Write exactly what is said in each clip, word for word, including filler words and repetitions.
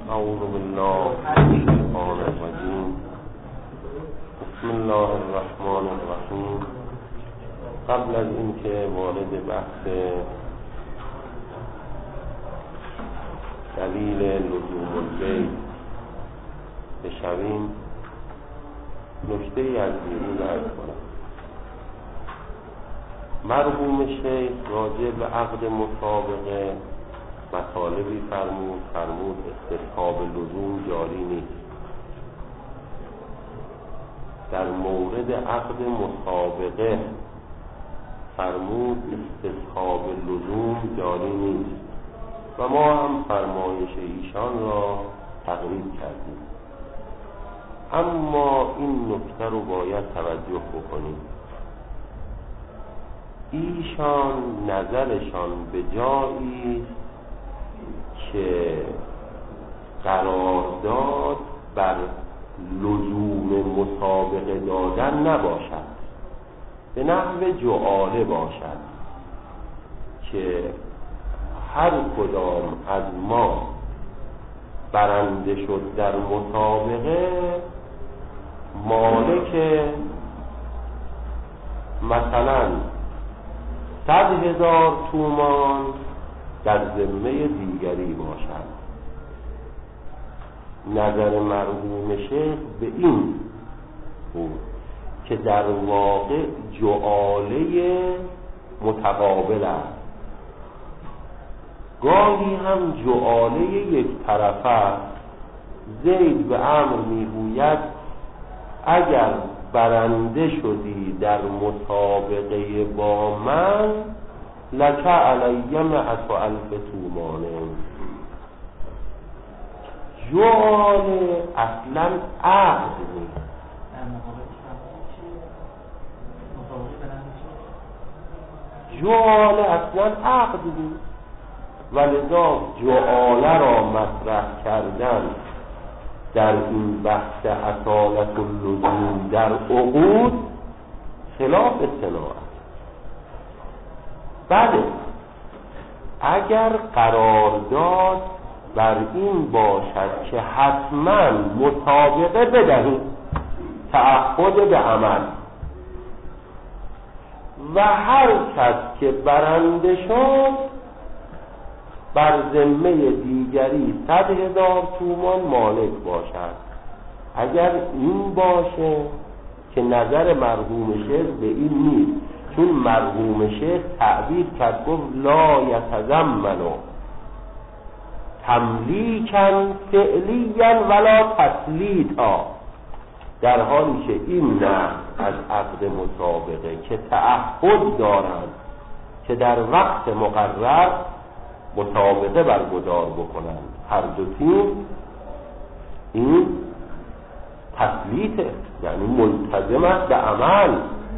اعوذ بالله من الشیطان الرجیم. بسم الله الرحمن الرحیم. قبل از اینکه وارد بحث دلیل لزوم البیت بشویم، نکته ای از بیرون عرض کنم. مرحوم شیخ راجع به عقد مسابقه مطالبی فرمود فرمود استصحاب لزوم جاری نیست. در مورد عقد مسابقه فرمود استصحاب لزوم جاری نیست و ما هم فرمایش ایشان را تقریب کردیم. اما این نکته رو باید توجه بکنیم. ایشان نظرشان به جایی که قرارداد بر لزوم مسابقه دادن نباشد، به نحو جعاله باشد که هر کدام از ما برنده شد در مسابقه مالک مثلا صد هزار تومان در ذمه دیگری باشد. نظر مرحوم شیخ به این بود که در واقع جعاله متقابل است. گاهی هم جعاله یک طرفه است. زید به عمرو میگوید اگر برنده شدی در مسابقه با من لک علی مئة الف تومانه. جعاله اصلا عقد نیست. جعاله اصلا عقد نیست و لذا جعاله را مطرح کردن در این بحث اصالت اللزوم در عقود خلاف صناعت. بله، اگر قرارداد بر این باشد که حتما مسابقه بدهید، تعهد به عمل، و هر کس که برنده شد بر ذمه دیگری صد هزار تومان مالک باشد. اگر این باشه که نظر مرحوم شیخ به این نیست، چون مرحوم شیخ تعبیر کرد گفت لا یتضمن تملیکا فعلیا ولا تسلیطا، در حالی که این نه از عقد مسابقه که تعهد دارند که در وقت مقرر مسابقه برگزار بکنند هر دو تیم، این تسلیطه، یعنی ملتزم است به عمل.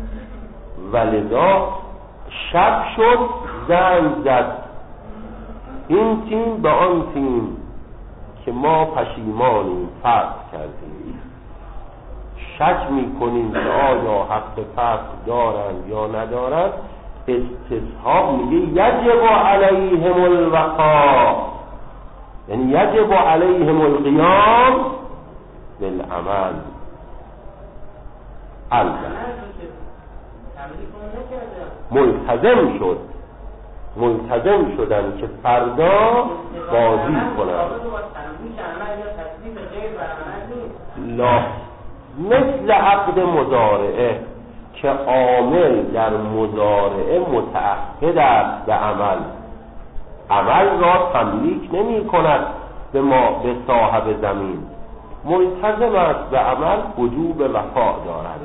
ولذا شب شد زنگ زد این تیم به آن تیم که ما پشیمانیم، فسخ کردیم، شک میکنیم که آیا حق فسخ دارند یا ندارند. استصحاب میگه یجب علیهم الوفاء، یعنی یجب علیهم القیام بالعمل. البته ملتزم شد، ملتزم شدن که فردا بازی کنند. لا، مثل عقد مضارعه که عامل در مضارعه متعهد است به عمل، عمل را تملیک نمی کند به ما به صاحب زمین، ملتزم است به عمل، وجوب وفا دارد.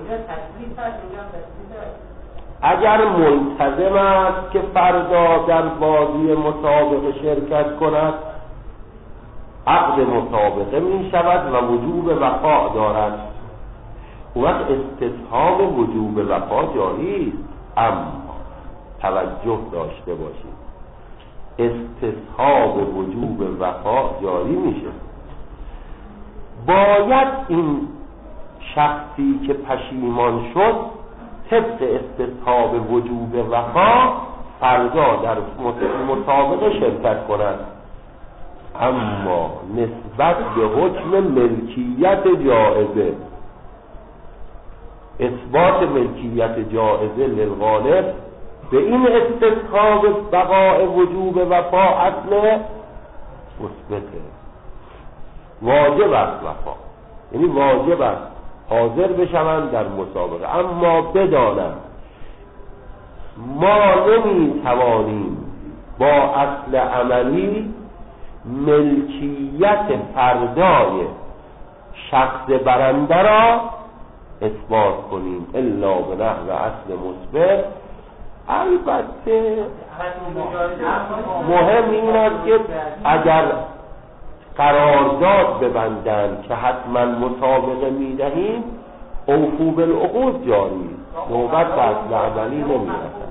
اگر ملتزم است که فردا در بازی مسابقه شرکت کند، عقد مسابقه می شود و وجوب وفا دارد. وقت استصحاب وجوب وفا جاری است. اما توجه داشته باشید، استصحاب وجوب وفا جاری میشه. باید این شخصی که پشیمان شد طبق استصحاب وجوب وفا فردا در مسابقه شرکت کند. اما نسبت به حکم ملکیت جائزه، اثبات ملکیت جائزه للغالب به این استثبات بقاء وجوب وفا اصل مثبته، واجب است وفا، یعنی واجب است حاضر بشوند در مسابقه. اما بدانند ما نمی توانیم با اصل عملی ملکیت فردای شخص برنده را اثبات کنیم الا به نحو اصل مثبت. البته مهم این است که اگر قرارداد ببندند که حتما مسابقه میدهیم، اوفو بالعقود جاری، نوبت به اصل عملی نمیرسد.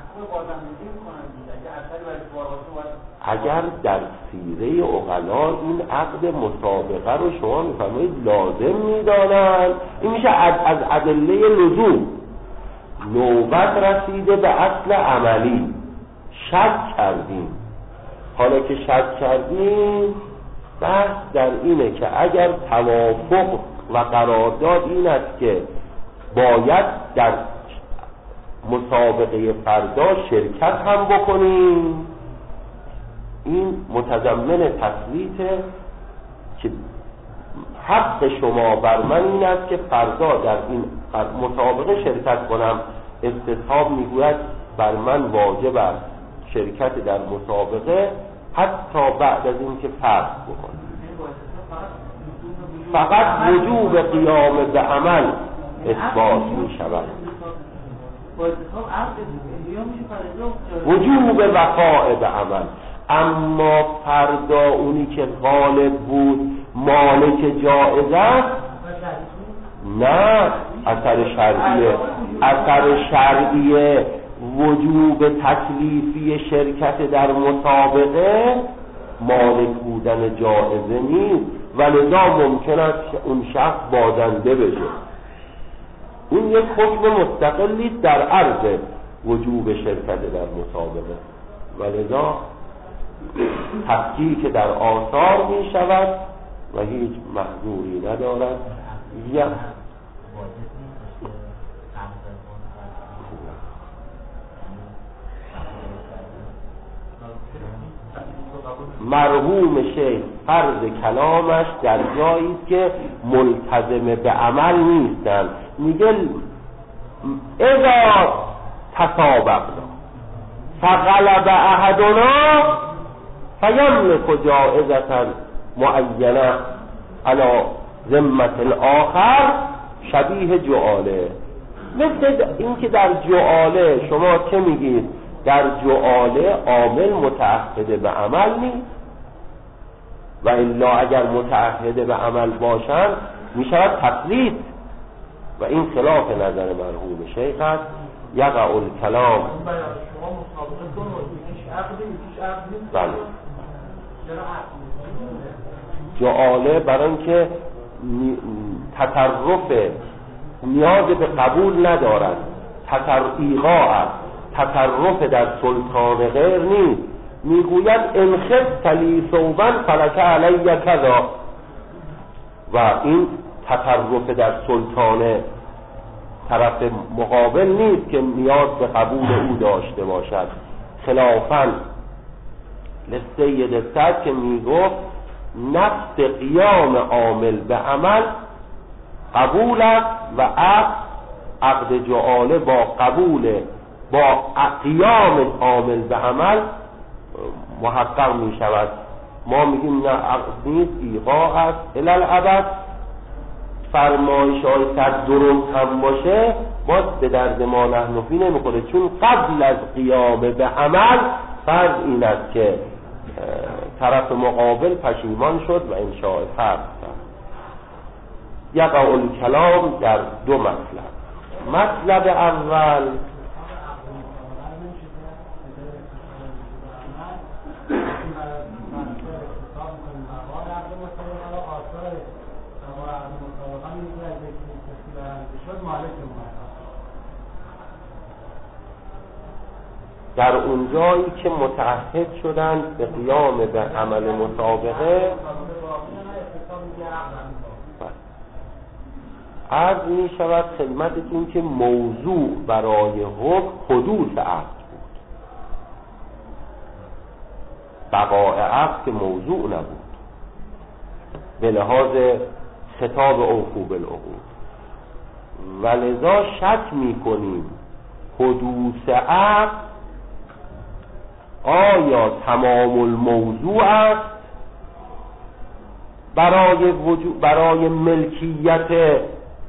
اگر در سیره عقلا این عقد مسابقه رو شما میفرمایید لازم میدانند، این میشه از ادله لزوم. نوبت رسیده به اصل عملی، شک کردیم. حالا که شک کردیم بحث در اینه که اگر توافق و قرارداد این است که باید در مسابقه فردا شرکت هم بکنیم، این متضمن تسلیطه که حق شما بر من این است که فردا در این مسابقه شرکت کنم. استصحاب میگوید بر من واجب است شرکت در مسابقه حتی بعد از این که فرض بکنم. فقط وجوب قیام به عمل اثبات می شود، وجوب وقاع به عمل. اما فردا اونی که غالب بود مالک جائز است، نه، اثر شرعیه، اثر شرعیه وجوب تکلیفی شرکت در مسابقه مالک بودن جائزه نیست و لذا ممکن است اون شخص بازنده بشه. این یک حکم مستقلی در عرض وجوب شرکت در مسابقه و لذا تفکیک در آثار می شود و هیچ محظوری ندارد. یا مرحوم شیخ فرض کلامش در جایی که ملتزم به عمل نیستن، میگه اذا تسابقنا فغلب احدنا فیملک جائزة معینه علی ذمة الاخر شبیه جعاله. مثل این که در جعاله شما چه میگید؟ در جعاله عامل متعهد به عمل نیست و الا اگر متعهد به عمل باشند میشود تقلید و این خلاف نظر مرحوم شیخ است. یقع الکلام بله جعاله برای اینکه تطرف نیاز به قبول ندارد، تطرعیقا است، تطرف در سلطان غیر نیست. میگوید انخذ تلی ثوبا فلک علی کذا و این تطرف در سلطان طرف مقابل نیست که نیاز به قبول او داشته باشد. خلافاً لسید صد که میگفت نفس قیام عامل به عمل قبول است و عقد عقد جعاله با قبول با قیام عامل به عمل محقق می شود. ما میگیم نه عقد نیست، ایقاع است الالعبد. فرمایش های صد درست هم باشه باز به درد ما نحنفی نمیخوره، چون قبل از قیام به عمل فرض این است که طرف مقابل پشیمان شد و انشاء فرض کرد. یقع الکلام در دو مطلب. مطلب اول در اونجایی که متعهد شدند به قیام به عمل مسابقه عرض می شود خدمتتون که موضوع برای حکم حدوث عقد بود، بقاء عقد که موضوع نبود به لحاظ خطاب اوفو بالعقود. ولذا شک می کنیم حدوث عقد آیا تمام الموضوع است برای وجود برای ملکیت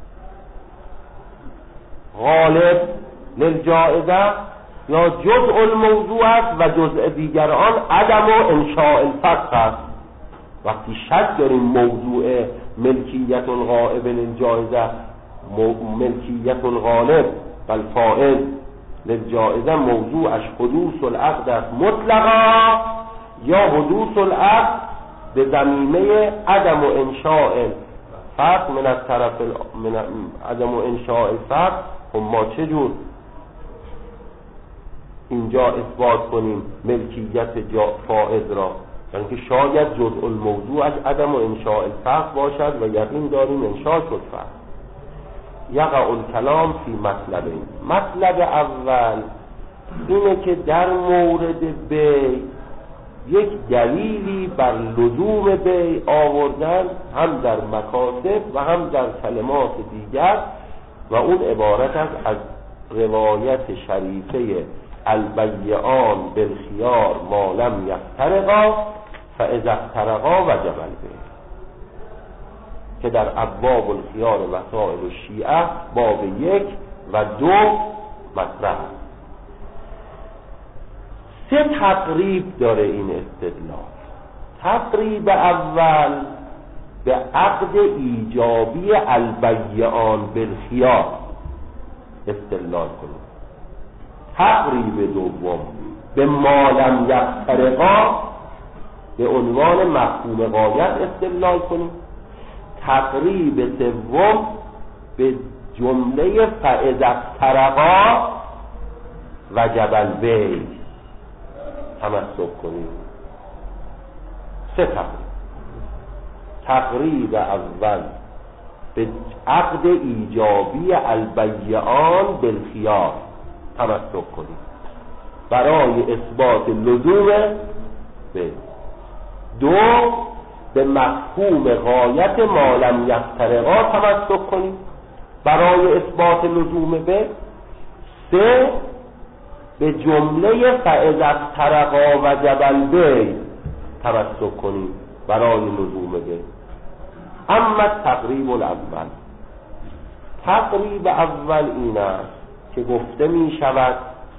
غالب للجائزه یا جزء الموضوع است و جزء دیگر آن عدم و انشاء الفسخ است. وقتی شک داریم موضوع ملکیت الغائب للجائزه ملکیت الغالب و الفائز للجائزه موضوعش حدوث العقد است مطلقا یا حدوث العقد به ضمیمه عدم و انشاء الفسخ من از طرف من عدم و انشاء الفسخ. خب ما چجور اینجا اثبات کنیم ملکیت فائز را؟ یعنی که شاید جزء الموضوع از عدم و انشاء الفسخ باشد و یقین داریم انشاء شد فسخ. یقع الکلام فی مطلبین. مطلب اول اینه که در مورد بی یک دلیلی بر لزوم بی آوردن هم در مکاتب و هم در کلمات دیگر و اون عبارت است از روایت شریفه البیعان بالخیار ما لم یفترقا فاذا افترقا وجب البیع که در ابواب الخیار وسائل الشیعه باب یک و دو مطرح است. سه تقریب داره این استدلال. تقریب اول به عقد ایجابی البیعان بالخیار استدلال کنیم. تقریب دوم به ما لم یفترقا به عنوان مفهوم غایت استدلال کنیم. تقریب سوم به جمله فاذا افترقا وجب البیع تمسک کنیم. سه تقریب. تقریب اول به عقد ایجابی البیعان بالخیار تمسک کنیم برای اثبات لزوم به. دو به مفهوم غایت ما لم یفترقا تمسک کنیم برای اثبات لزوم به. سه به جمله فاذا افترقا وجب البیع تمسک کنیم برای لزوم به. اما تقریب الاول، تقریب اول این است که گفته می شود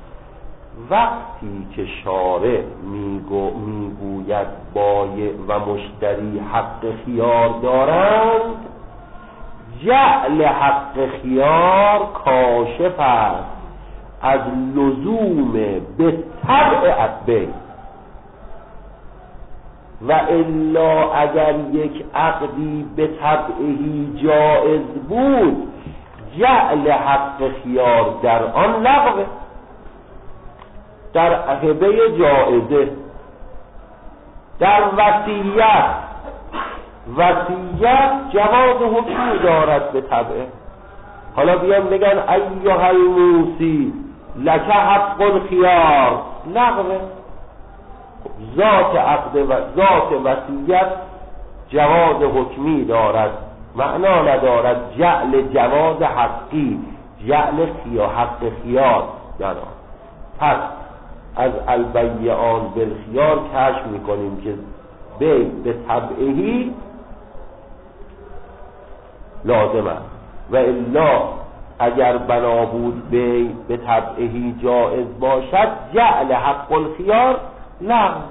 وقتی که شارع میگو میگوید بایع و مشتری حق خیار دارند، جعل حق خیار کاشف است از لزوم به طبع البیع و الا اگر یک عقدی به طبعی جائز بود جعل حق خیار در آن لغوه. در هبه جائزه، در وصیت، وصیت جواز حکمی دارد به طبعه. حالا بیان بگن ایها الموسی لک حق الخیار، لغوه. ذات عقد و ذات وصیت جواز حکمی دارد، معنا ندارد جعل جواز حقی، جعل خیار حق خیار دارد. پس از البیعان بالخیار کشف میکنیم که بی به طبعی لازم است و الا اگر بنا بود بی به طبعی جائز باشد جعل حق الخیار لغو.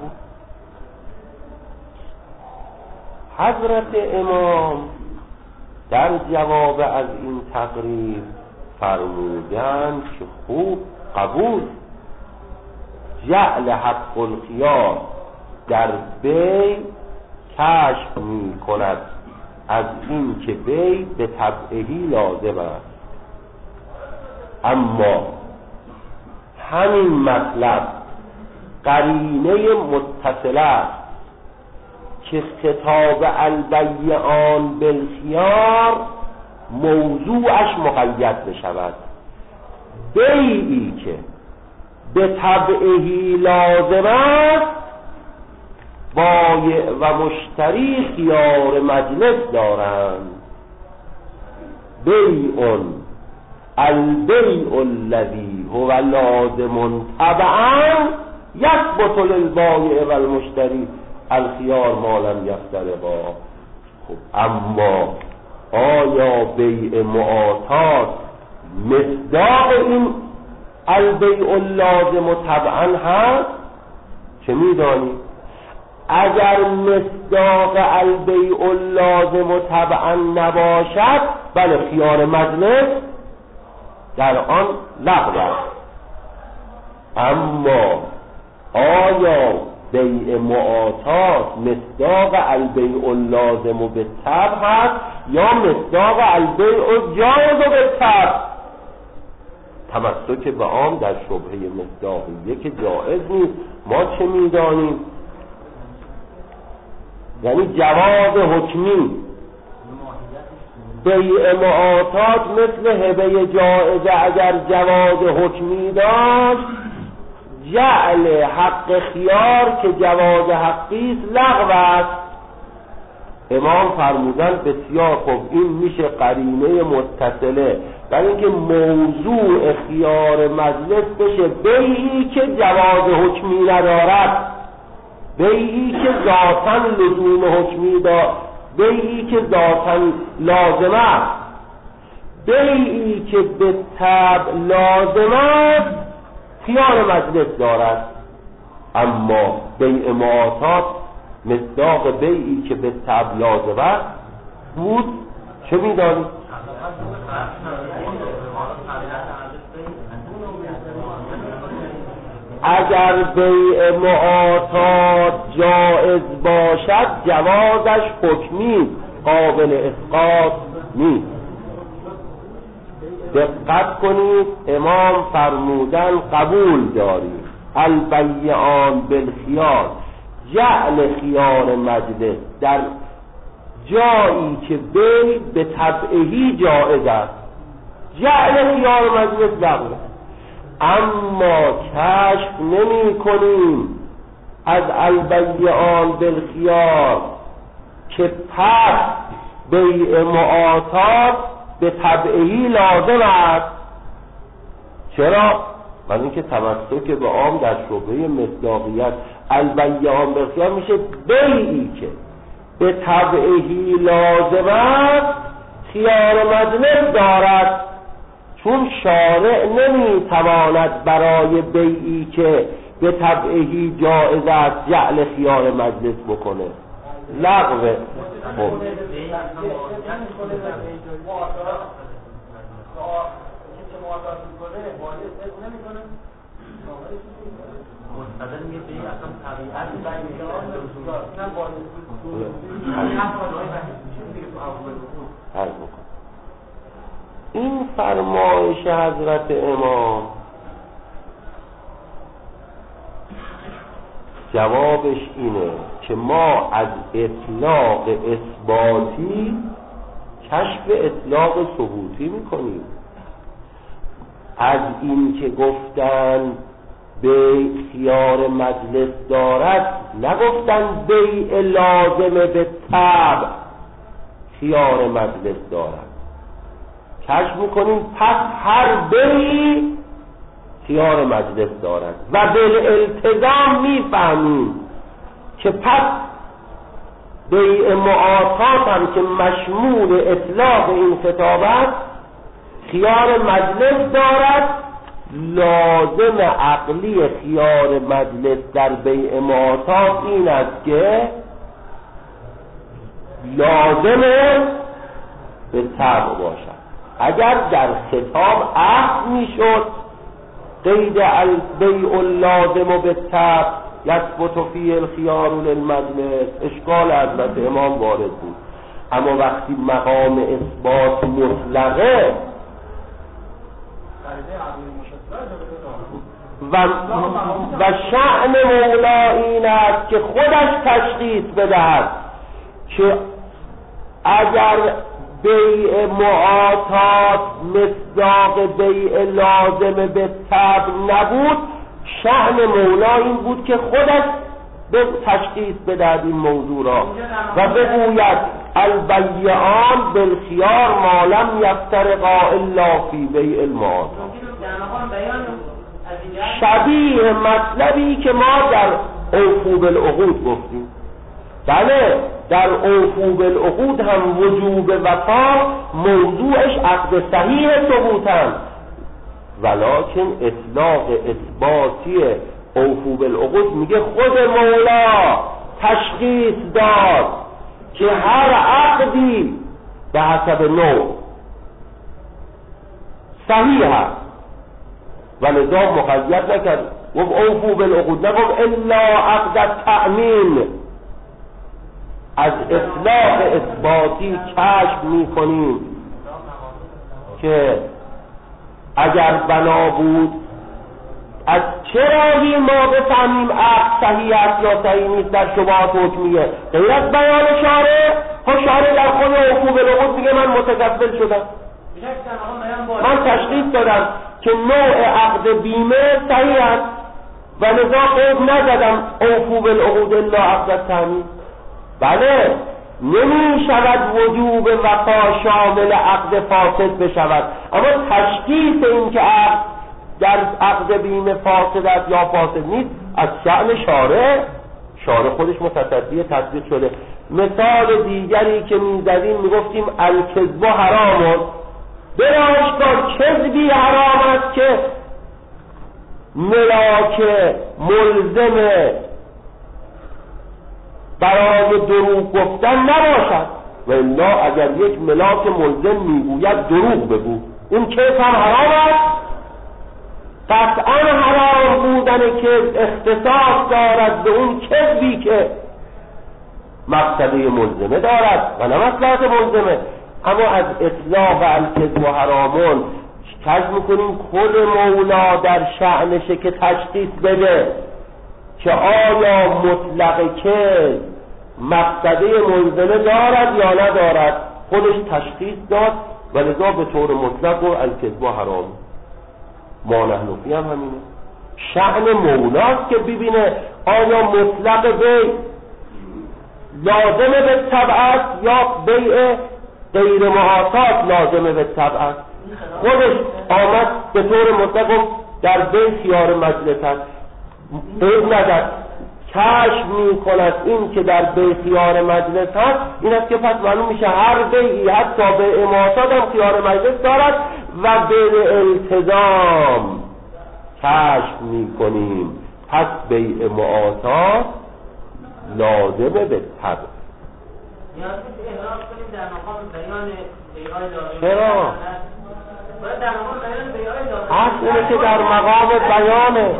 حضرت امام در جواب از این تقریر فرمودند که خوب قبول، جعل حق الخیار در بی کشف می کند از این که بی به طبعی لازم است. اما همین مطلب قرینه متصله است که خطاب البیعان بالخیار موضوعش مقید بشود. بیعی که به طبعهی لازم است بایع و مشتری خیار مجلس دارند. بیع البیع الذی هو لازم طبعا یثبت للبایع و المشتری الخیار ما لم یفترقا. خب اما آیا بیع معاطات مصداق این البیع اللازم طبعا هست؟ چه میدانی؟ اگر مصداق البیع اللازم طبعا نباشد بله خیار مجلس در آن لغو است. اما آیا بیع معاطات مصداق البیع اللازم به طبع هست یا مصداق البیع جایز به طبع؟ تمسک به عام در شبهه مصداقیه که جایز نیست. ما چه میدانیم؟ یعنی جواز حکمی بیع معاطات مثل هبه جایزه اگر جواز حکمی داشت، جعل حق خیار که جواز حقی است لغو است. امام فرمودن بسیار خوب این میشه قرینه متصله برای اینکه موضوع خیار مجلس بشه بیعی که جواز حکمی ندارد، بیعی که ذاتاً لزوم حکمی دارد، بیعی که ذاتاً لازم است. بیعی که به طبع لازم است خیار مجلس دارد. اما بیع معاطات مصداق بیعی که به طبع لازم است بود. چه می‌دانی؟ اگر بیع معاطات جائز باشد جوازش حکمی قابل اسقاط نیست. دقت کنید امام فرمودن قبول دارید البیعان بالخیار جعل خیار مجلس در جایی که بیع به طبعهی جائز است، جعل خیار مجلس لغو. اما کشف نمی کنیم از البیعان بالخیار که پس بیع معاطات به طبعهی لازم است. چرا؟ من اینکه تمسک به عام در شبهه مصداقیت البیعان بالخیار میشه بیعی که به طبعهی لازم است خیار مجلس دارد، چون شارع نمیتواند برای بیعی که به طبعهی جائز است جعل خیار مجلس بکنه. لغوه. خب این فرمایش حضرت امام جوابش اینه که ما از اطلاق اثباتی کشف اطلاق ثبوتی میکنیم. از این که گفتن بیع خیار مجلس دارد نگفتن بیع لازم به طبع خیار مجلس دارد. کشف میکنیم پس هر بیعی خیار مجلس دارد و بالالتزام میفهمیم که پس بیع معاطات هم که مشمول اطلاق این خطاب است خیار مجلس دارد. لازم عقلی خیار مجلس در بیع معاطات این است که لازم به طبع باشد. اگر در خطاب عقد میشد قید البیع اللازم به طبع یثبت فیه الخیار للمجلس اشکال حضرت امام وارد بود. اما وقتی مقام اثبات مطلقه و, و شأن مولا این است که خودش تشخیص بدهد که اگر بیع معاطات مصداق بیع لازم به طبع نبود، شأن مولا این بود که خودش به تشخیص بدهد این موضوع را و بگوید البیعان بالخیار ما لم یفترقا الا فی بیع المعاطات. شبیه مطلبی که ما در اوفوا بالعقود گفتیم. بله، در اوفوا بالعقود هم وجوب وفا موضوعش عقد صحیح ثبوتن، ولکن اطلاق اثباتی اوفوا بالعقود میگه خود مولا تشخیص داد که هر عقدی به حسب نوع صحیح هست و لذا مقید نکرد. گفت اوفوا بالعقود، نگفت الا عقد تأمین. از اطلاق اثباتی کشف میکنیم که اگر بنا بود از چه راهی ما بفهمیم عقد صحیح است یا صحیح نیست در شبهات حکمیه غیر از بیان شارع. خب شارع در خود اوفوا بالعقود میگه من متکفل شدم، من تشخیص دادم که نوع عقد بیمه صحیح است و لذا قید نزدم اوفوا بالعقود الا عقد تأمین. بله، نمی شود وجوب وفا شامل عقد فاسد بشود، اما تشخیص این که عقد در عقد بیمه فاسد است یا فاسد نیست از شأن شارع. شارع خودش متصدی تصدیق شده. مثال دیگری که میزدیم میگفتیم الکذب حرام است. براشکار کذبی حرام است که ملاک ملزم برای دروغ گفتن نباشد، و الا اگر یک ملاک ملزم میگوید دروغ بگو، این کذب هم حرام است. قطعا حرام بودن که اختصاص دارد به اون کذبی که مقصده ملزمه دارد و نه مصلحت ملزمه. اما از اطلاق الکذب و حرامون کشف میکنیم خود مولا در شأنشه که تشخیص بده که آیا مطلق کذب مقصده ملزمه دارد یا ندارد. خودش تشخیص داد و لذا به طور مطلق و الکذب و حرام. ما نحنفی هم همینه. شأن مولاست که ببینه آیا مطلق بیع لازمه به طبع است یا بیع غیر معاطات لازمه به طبع است. خودش آمد به طور مطلق در بیع خیار مجلس است، قید نداد، کشف می کند این که در بیع خیار مجلس هست، این است که پس معلوم میشه هر بیعی حتی بیع معاطات هم خیار مجلس دارد و بیع التزام کشف می کنیم پس بیع معاطات لازمه به طبع. چرا؟ اصل اینه که در مقام بیانه،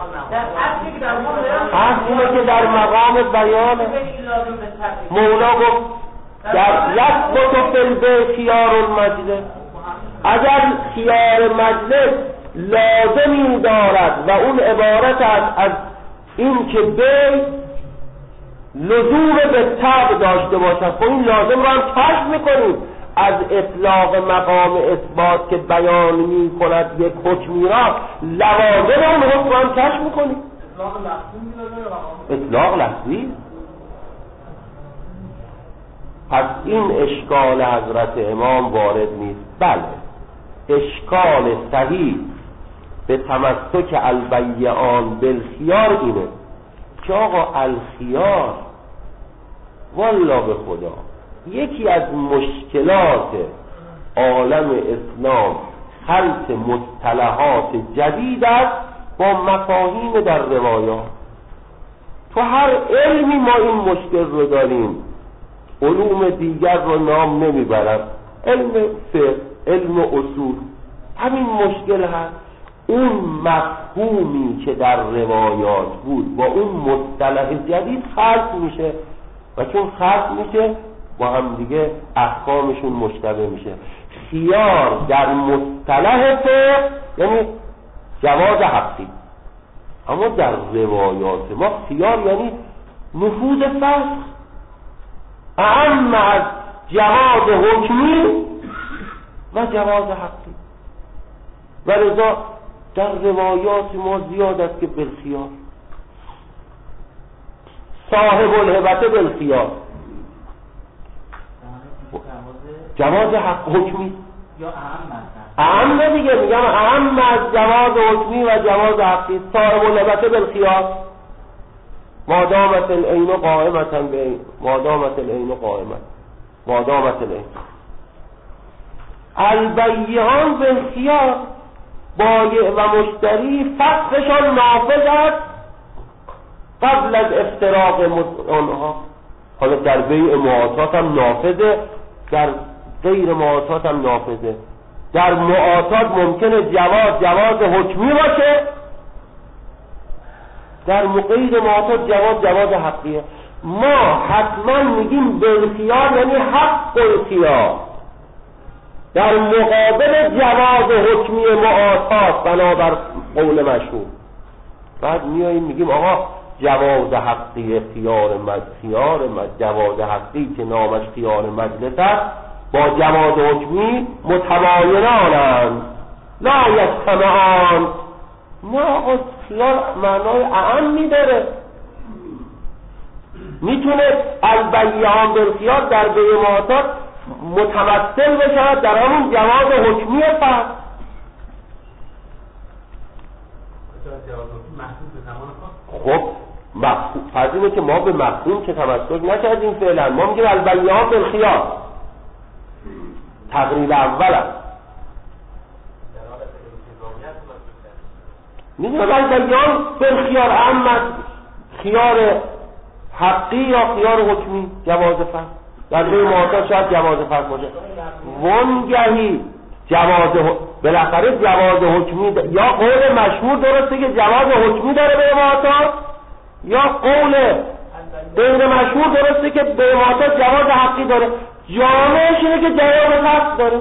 اصل اینه که در مقام بیانه. مولا گفت در یثبت فی البیع خیار المجلس، اگر خیار مجلس لازمی دارد و اون عبارت است از این که بیع لزوم به طبع داشته باشد، خب این لازم رو هم کشف میکنیم از اطلاق مقام اثبات که بیان می کند یک حکمی را، لوازم اون حکم هم کشف میکنیم. اطلاق لفظی. پس این اشکال حضرت امام وارد نیست. بله، اشکال صحیح به تمسک البیعان بالخیار اینه که آقا الخیار والله به خدا یکی از مشکلات عالم اسلام خلط مصطلحات جدید است با مفاهیم در روایات. تو هر علمی ما این مشکل رو داریم، علوم دیگر رو نام نمیبرم، علم فقه، علم اصول، همین مشکل هست. اون مفهومی که در روایات بود با اون مصطلح جدید خلط میشه و چون خلط میشه با هم دیگه احکامشون مشتبه میشه. خیار در مصطلح فقه یعنی جواز حقی، اما در روایات ما خیار یعنی نفوذ فسخ اعم از جواز حکمی و جواز حقی، و لذا در روایات ما زیاد است که بالخیار، صاحب الهبته بالخیار، جواز حق حکمی یا اعم اعم دیگه، میگم اعم از جواز حکمی و جواز حقی، صاحب الهبته بالخیار مادامت العین قائمتا به مادامت العین قائمت مادامت العین البیعان بالخیار، بایع و مشتری فسخشان نافذ است قبل از افتراق آنها. حالا در بیع معاطات هم نافذه، در غیر معاطات هم نافذه. در معاطات ممکنه جواز جواز حکمی باشه، در غیر معاطات جواز جواز حقیه. ما حتما میگیم بالخیار یعنی حق الخیار در مقابل جواز حکمی معاطات بنابر قول مشهور. بعد میاییم میگیم آقا جواز حقی خیار مد خیار مد جواز حقی که نامش خیار مجلس است با جواز حکمی متباینانند لا یجتمعان. نه آقا خیار معنای اعمی داره، میتونه البیعان بالخیار در بیع معاطات متمثل بشود در همون جواز حکمی فقط. خب فرض اینه که ما به مفهوم که تمسک نکردیم فعلا، ما میگیم البیعان بالخیار تقریب اول است. میگیم البیعان بالخیار اما خیار حقی یا خیار حکمی جواز فقط در بیع معاطات شاید جواز فرق باشه. وانگهی جواز بالاخره جواز حکمی دا... یا قول مشهور درسته که جواز حکمی داره بیع معاطات، یا قول غیر مشهور درسته که بیع معاطات جواز حقی داره. جامعش اینه که جواز حق داره.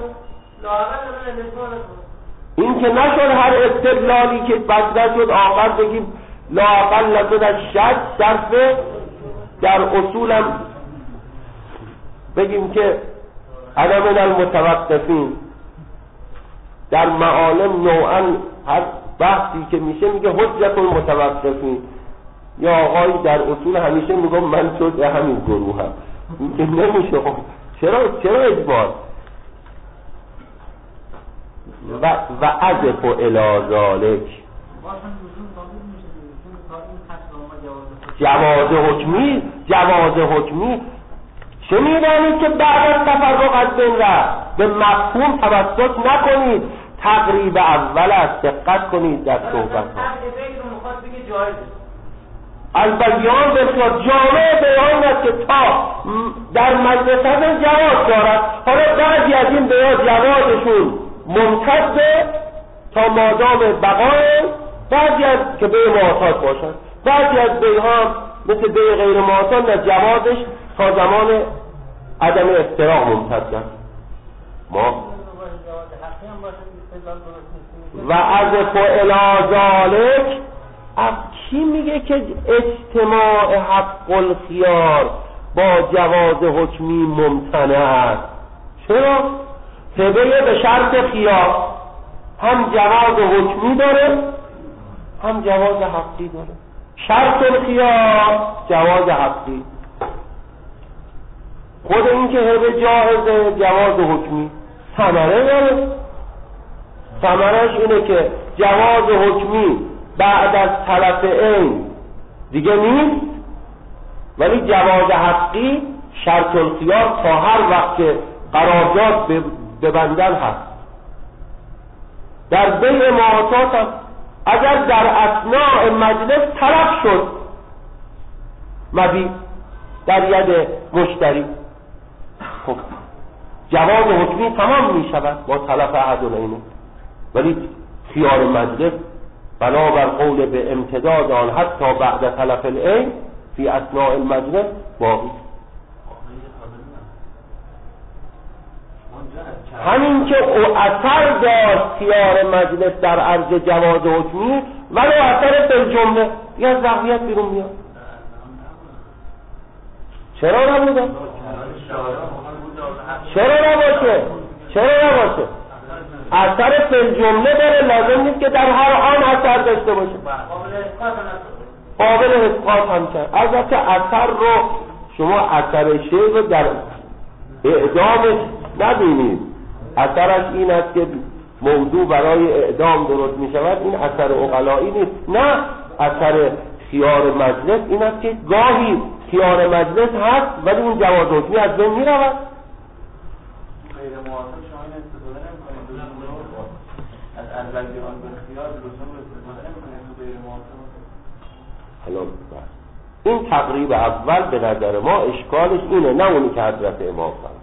این که نشد هر استدلالی که بسته شد آخر بگیم لااقل لشد از شد صرف در اصولم بگیم که انا من المتوقفین. در معالم نوعا هر بحثی که میشه میگه حجت المتوقفین، یا آقای در اصول همیشه میگم من شد همین گروه هم این نمیشه. خب چرا چرا اجبار و و عزف و الازالک جواز حکمی جواز حکمی چه میدانید که بعد از تفرق از بین رفت. به مفهوم توسط نکنید، تقریب اول است، دقت کنید در صحبت ها. البیعان بالخیار جامعه بیان است که تا در مجلس هستن جواز دارد. حالا بعضی از این بیان جوازشون ممتده تا مادام بقای، بعضی از که بیع معاطات باشن، بعضی از بیع ها مثل بیع غیر معاطات نه جوازش تا زمان عدم افتراق ممتد. ما و از فعل ذالک کی میگه که اجتماع حق الخیار با جواز حکمی ممتنع است؟ چرا؟ تبعه به شرط خیار هم جواز حکمی داره هم جواز حقی داره. شرط الخیار جواز حقی، خود این که هبه جاهزه جواز حکمی ثمره داره. ثمرش اینه که جواز حکمی بعد از طرف این دیگه نیست، ولی جواز حقی شرط الخیار تا هر وقت که قرارداد ببندن هست. در بیع معاطات هست اگر در اثناء مجلس طرف شد مبیع در ید مشتری، خب جواز حکمی تمام می شود با طرف احدالعینه، ولی خیار مجلس بنابر قول به امتداد آن حتی بعد طرف العین فی اثناء المجلس باقی. همین که او اثر داشت خیار مجلس در عرض جواز حکمی، ولی اثر فی جمله یا از لغویت بیرون میاد. چرا نبوده؟ چرا نباشه؟ چرا نباشه؟ اثر فی جمله داره، لازم نیست که در هر آن اثر داشته باشه. قابل اسقاط هم کرد. البته اثر رو شما اثر شی رو در اعدامش نبینید. اثرش این است که موضوع برای اعدام درست می شود، این اثر عقلایی نیست. نه، اثر خیار مجلس این است که گاهی خیار مجلس هست ولی این جواز حکمی از بین می رود. غیر موافق شما این استفاده نمی‌کنید از البیان به خیار لزوم استفاده نمی‌کنید تو غیر موافق. حالا این تقریب اول به نظر ما اشکالش اینه، نه اونی که حضرت امام فرمود.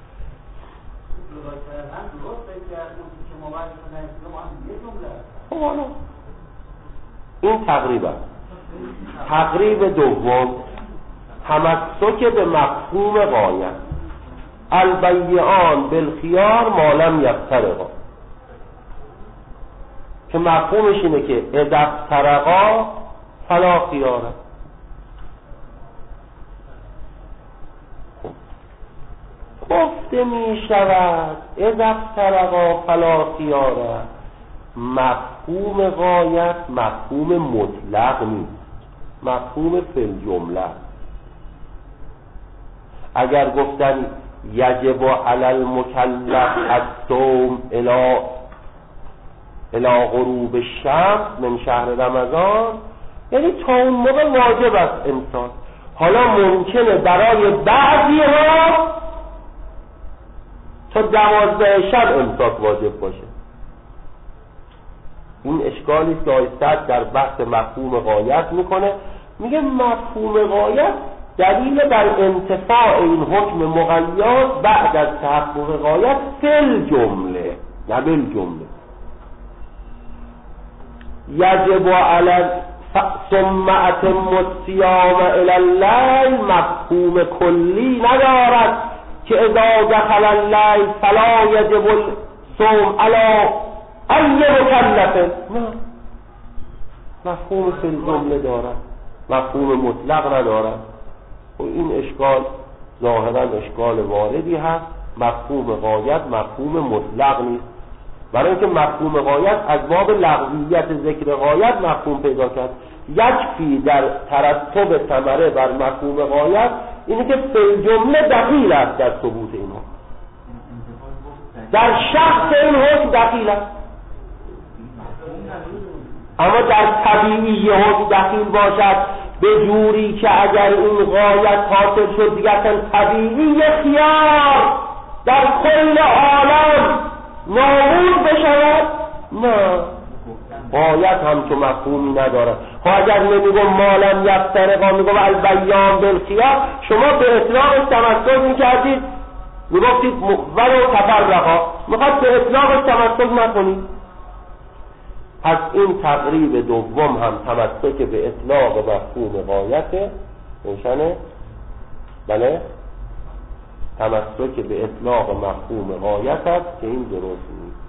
خب حالا این تقریب است. تقریب دوم تمسک به مفهوم غایت، البیعان بالخیار ما لم یفترقا، که مفهومش اینه که اذا افترقا فلا خیاره. گفته می شود اذا افترقا فلا خیاره، مفهوم غایت مفهوم مطلق نیست، مفهوم فی الجمله. اگر گفتن یجب علی المکلف الصوم الی الی غروب الشمس من شهر رمضان، یعنی تا اون موقع واجب است انسان. حالا ممکنه برای بعضی ها تا دوازده شب امساک واجب باشه. این اشکالی که آیستد در بحث مفهوم غایت میکنه، میگه مفهوم غایت دلیل بر انتفاع این حکم مقید بعد از تحقق غایت فل جمله، نه بل جمله. یجب علی ثم اتم الصیام الی اللیل مفهوم کلی ندارد که اذا دخل اللیل فلا یجب الصوم علی ای مکلف. نه، مفهوم فی جمله دارد، مفهوم مطلق ندارد. و این اشکال ظاهرا اشکال واردی هست. مفهوم غایت مفهوم مطلق نیست، برای اینکه مفهوم غایت از باب لغویت ذکر غایت مفهوم پیدا کرد. یکفی در ترتب ثمره بر مفهوم غایت اینه که فی جمله دخیل است در ثبوت اینها، در شخص این حکم دخیل است. اما در طبیعی حکم دخیل باشد به جوری که اگر این غایت حاصل شد دیگر اصلا طبیعی خیار در کل عالم نابود بشود، نه، غایت هم که مفهومی نداره. خب اگر نمیگم مالم یفترقا، میگم البیان بالخیار، شما به اطلاقش تمسک میکردید، میگفتید ولو تفرقا، میخواد به اطلاقش تمسک نکنید. پس این تقریب دوم هم تمسک به اطلاق مفهوم غایت روشنه. بله، تمسک به اطلاق مفهوم غایت است که این درست نیست.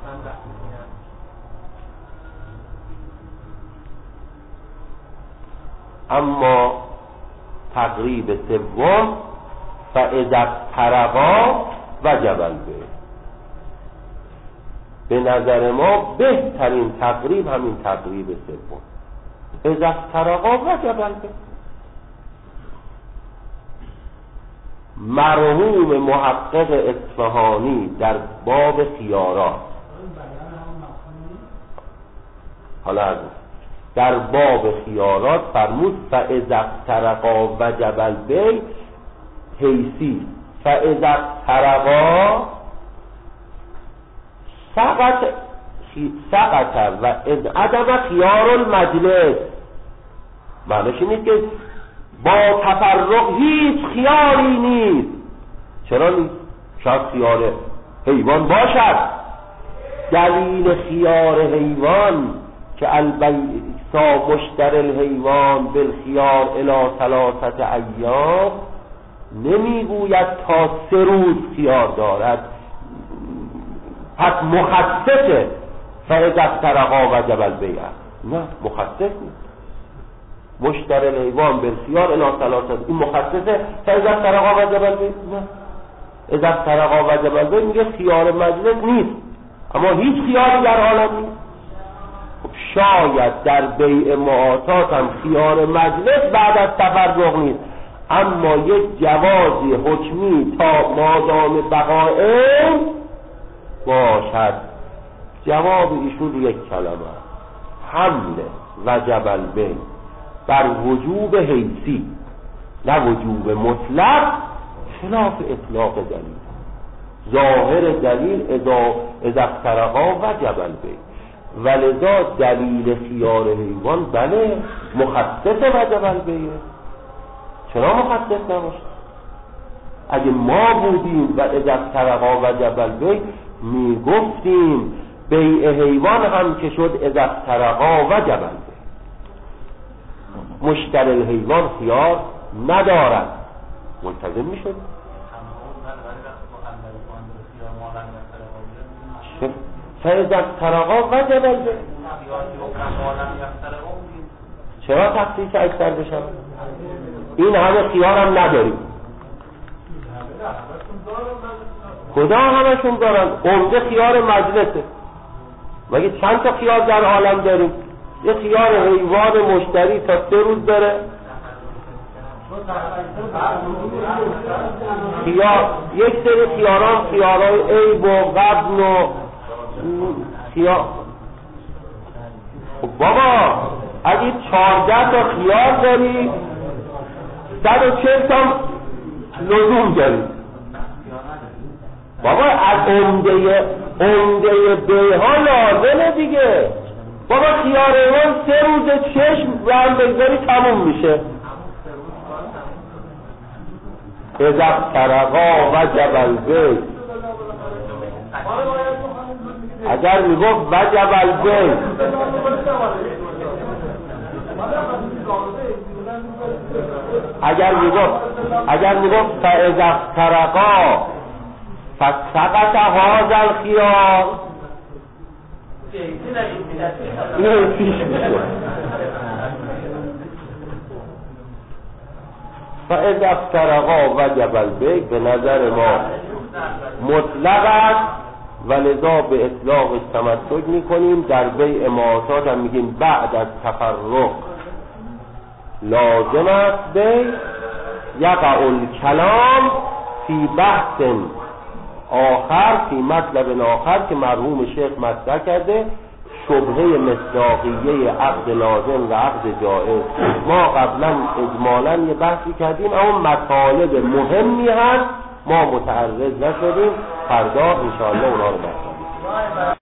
اما تقریب سوم فاذا افترقا وجب البیع، به نظر ما بهترین تقریب همین تقریب سوم، اذا افترقا وجب البیع. مرحوم محقق اصفهانی در باب خیارات، حالا از در باب خیارات فرمود فاذا افترقا وجب البیع، حیثی فاذا افترقا سقط سقط و از عدم خیار المجلس. معنیش اینه که با تفرق هیچ خیاری نیست. چرا نیست؟ شاید خیار حیوان باشد. دلیل خیار حیوان که البیسا مشتر الحیوان بالخیار الی ثلاثه ایام نمیگوید تا سه روز خیار دارد، پس مخصصه فاذا افترقا وجب البیع. نه مخصص نیست. مشتری الحیوان بالخیار الی ثلاثه، این مخصصه تا اذا افترقا وجب البیع؟ نه، اذا افترقا وجب البیع میگه خیار مجلس نیست، اما هیچ خیاری در عالم نیست. خب شاید در بیع معاطات هم خیار مجلس بعد از تفرق نیست، اما یک جوازی حکمی تا مادام بقائم باشد. جواب ایشون یک کلمه، حمل وجب البیع بر وجوب حیثی، نه وجوب مطلق، خلاف اطلاق دلیل. ظاهر دلیل اذا اذا افترقا وجب البیع، ولذا دلیل خیار حیوان بله مخصص وجب البیع. چرا مخصص نباشه؟ اگه ما بودیم و اذا افترقا وجب البیع میگفتیم بیع حیوان هم که شد اذا افترقا وجب البیع. مشتری الحیوان خیار ندارد، ملتزم میشد. فاذا افترقا وجب البیع. چرا تخصیص اکثر بشن؟ این همه خیار هم نداریم. کجا همشون دارن؟ عمده خیار مجلسه. مگه چند تا خیار در عالم داریم؟ یه خیار حیوان مشتری تا سه روز داره. خیار یک سری خیاران خیارای عیب و غبن و خیار. خب بابا اگه چهارده تا خیار داری صد و چهل تا لزوم داری. بابا از عمده عمده بیها لازمه دیگه. بابا خیار ایمان سه روز چشم برم بگذاری تموم میشه. اذا افترقا وجب البیع. اگر میگفت وجب البیع اگر میگفت اگر میگفت فاذا افترقا فسقط هذا الخيار نه پیش میشه. فاذا افترقا وجب البیع به نظر ما مطلق است، ولذا به اطلاقش تمسک میکنیم. در بیع معاطات هم میگیم بعد از تفرق لازم است بیع. یقع الکلام فی بحث آخر، فی مطلب آخر که مرحوم شیخ مطرح کرده، شبهه مصداقیه عقد لازم و عقد جائز. ما قبلا اجمالا یه بحثی کردیم، اما مطالب مهمی هست ما متعرض نشدیم، فردا انشاءالله اونا رو بحث